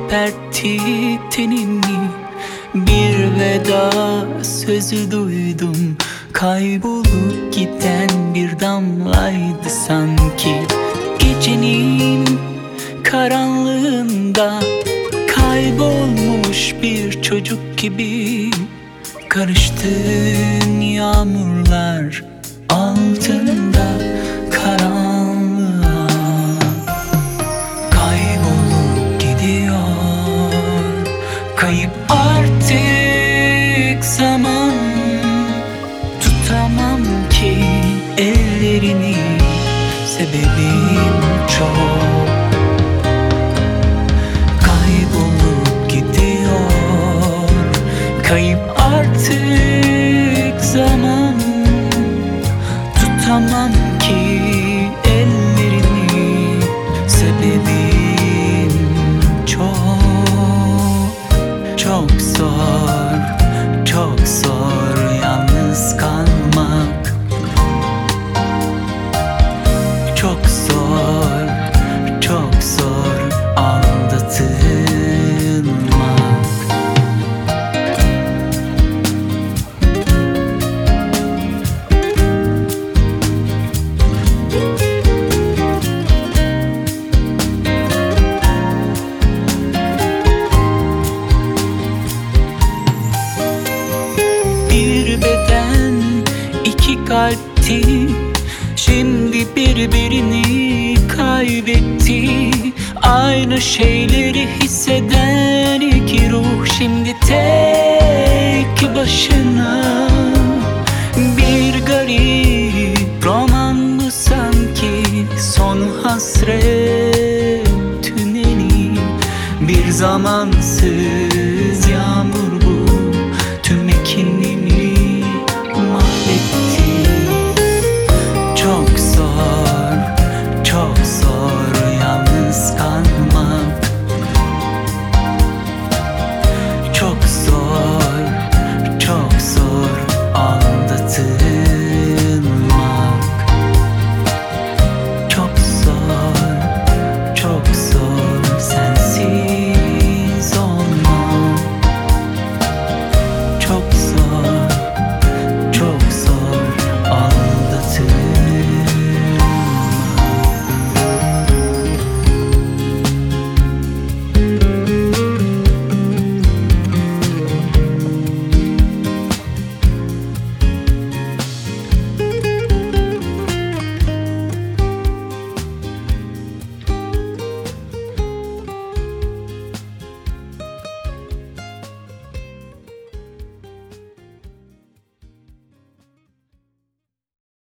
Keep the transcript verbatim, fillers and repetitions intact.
ürpertti tenini. Bir veda sözü duydum, kaybolup giden bir damlaydı sanki. Gecenin karanlığında kaybolmuş bir çocuk gibi, karıştığın yağmurlar altında karanlığa. Kaybolup gidiyor, kayıp artık zaman. Tutamam ki ellerini, sebebim çok. Kaybolup gidiyor, kayıp artık zaman. Tutamam ki ellerini, sebebim çok. Çok zor, çok zor yalnız kalmak. Çok zor, çok zor aldatılmak. Bir beden, iki kalpti, şimdi birbirini kaybetti. Aynı şeyleri hisseden iki ruh şimdi tek başına. Bir garip roman bu sanki, sonu hasret tüneli. Bir zamansız